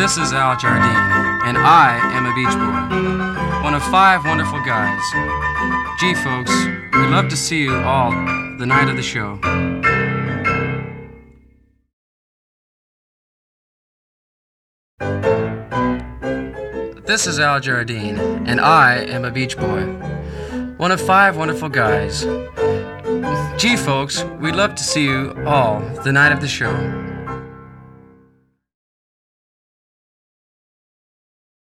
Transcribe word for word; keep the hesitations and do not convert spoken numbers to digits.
This is Al Jardine, and I am a beach boy. One of five wonderful guys. Gee, folks, we'd love to see you all the night of the show. This is Al Jardine, and I am a beach boy. One of five wonderful guys. Gee, folks, we'd love to see you all the night of the show.